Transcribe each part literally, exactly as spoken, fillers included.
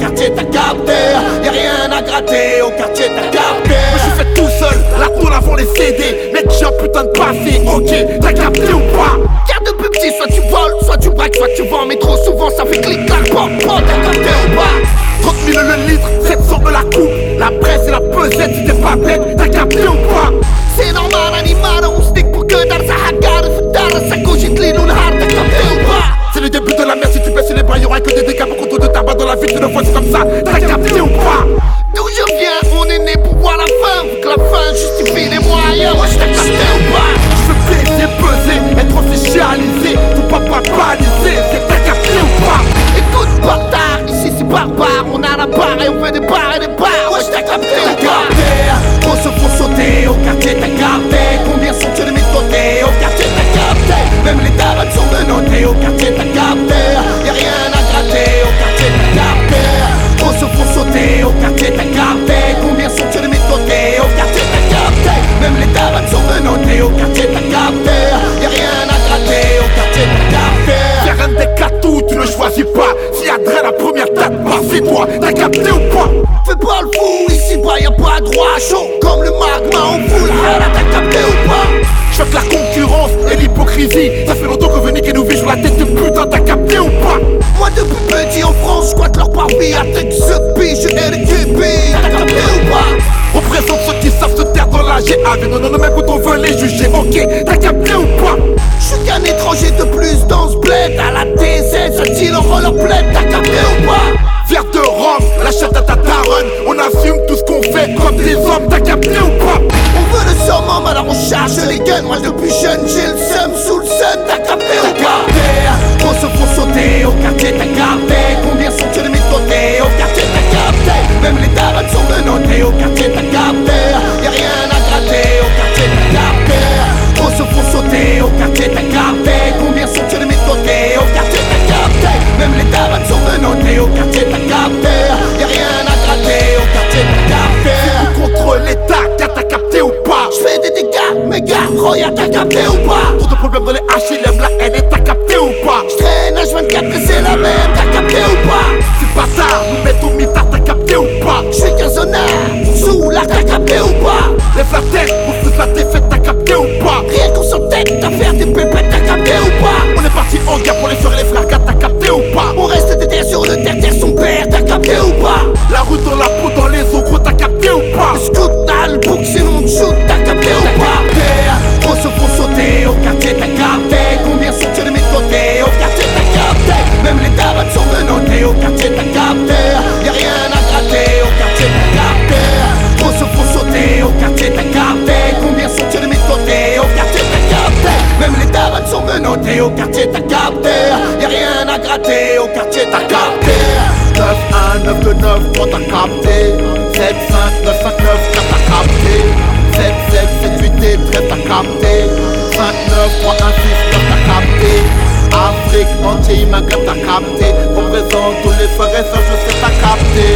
quartier t'as capté. Y'a rien à gratter, au quartier t'as capté. Je suis fait tout seul, la tour avant les C D. Mec j'ai un putain de passé, ok, t'as capté ou pas? Garde de plus petit, soit tu voles, soit tu braques, soit tu vends. Mais trop souvent ça fait clic clac, pop, pop, t'as capté ou pas? Trente mille le litre, sept cents de la coupe. La presse et la pesette, si t'es pas bête, t'as capté ou pas? C'est normal, animal, on stick pour que dans sa hagarde. Foutarde, ça cogite les loups hard, t'as capté ou pas? C'est le début de la mer, si tu baisses les bras, y'aura que des dégâts pour contre de tabac dans la ville, tu le vois, c'est comme ça, t'as capté ou pas? D'où je viens, on est né pour voir la fin. Faut que la fin justifie les moyens, moi j't'ai capté ou pas? Je veux peser, peser, être officialisé, faut pas papaliser, c'est t'as capté ou pas? Écoute, bâtard, ici c'est barbare. On a la barre et on fait des barres et des barres. Ouais, j't'ai capté ou pas? On se font sauter, au quartier t'as capté. Combien sont-ils de mes côtés? Au quartier t'as capté. Même les tabacs sont menottés, au quartier t'as capté. Y'a rien à gratter, au quartier t'as capté. On se font sauter, au quartier t'as capté. Combien sont-ils de mes côtés? Au quartier t'as capté. Même les tabacs sont menottés, au quartier t'as capté. Y'a rien à gratter, au quartier t'as capté. Faire un des catous, tu ne choisis pas. Si y'a la première tête, bah c'est toi, t'as capté ou pas? Fais pas le fou, ici bas y'a pas droit. Chaud comme le magma, on fout la haine, t'as capté ou pas? Je veux que la concurrence et l'hypocrisie. Ça fait longtemps que venez qui nous vit sur la tête de putain, t'as capté ou pas? Moi depuis petit en France, squatte leur parvis. Avec ce biche, je n'ai le Q B. T'as capté ou pas? Représente ceux qui savent se taire dans la G A V. Non, non, non, même quand on veut les juger, ok, t'as capté ou pas? J'suis qu'un étranger de plus dans ce bled. À la T Z, ça dit leur rollerblade. T'as capté ou pas? Fier de Rome, la chatte à ta daronne. On assume tout ce qu'on fait comme des hommes, t'as capté ou pas? On veut le summum, alors on charge les guns. Moi depuis jeune, j'ai le seum sous le sun. T'as capté ou pas? On se font sauter, au quartier t'as capté. Combien sont-ils de mes côtés? Au quartier t'as capté. Même les tabacs sont menottés, au quartier t'as capté. Y'a rien à gratter, au quartier t'as capté. On se font sauter, au quartier t'as capté. Combien sont-ils de mes côtés? Au quartier t'as capté. Même les tabacs sont menottés, au quartier t'as capté. Y'a rien à gratter, au quartier t'as capté. C'est contre l'État, t'as capté ou pas? J'fais des dégâts, mes gars, Roya, t'as capté ou pas? Trop de problèmes dans les H L M, la haine, et t'as capté ou pas? J'traîne H vingt-quatre que c'est la même, t'as capté ou pas? C'est pas ça, nous mettons mitard, t'as capté ou pas? J'suis qu'un zonard, sous là, t'as capté ou pas? Lève la tête, pour foutre la défaite, t'as capté ou pas? Rien qu'on s'entête, t'as faire des pépettes, t'as capté ou pas? On est parti en guerre pour les frères et les frères, t'as capté ou pas? On reste déterre sur le terre, terre son père, t'as capté ou pas? La route dans la peau, dans les os, gros, t'as capté ou pas? Le scout, t'as le bouc, sinon on te shoot, t'as capté ou pas? On se font sauter, au quartier t'as capté. Combien sont-ils de mes côtés? Au quartier t'as capté. Même les tabacs sont menottés, au quartier t'as capté. Y'a rien à gratter, au quartier t'as capté. On se font sauter, au quartier t'as capté. Combien sont-ils de mes côtés? Au quartier t'as capté. Même les tabacs sont menottés, au quartier t'as capté. Y'a rien à gratter, au quartier t'as capté. neuf un neuf deux neuf trois t'as capté. sept cinq neuf cinq neuf quatre t'as capté. sept sept sept huit et treize t'as capté. cinq neuf trois un six neuf t'as capté. Afrique entier Maghreb t'as capté. Représente tous les frères et sœurs, je sais t'as capté.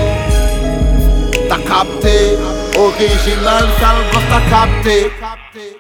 T'as capté. Original, sale gosse t'as capté.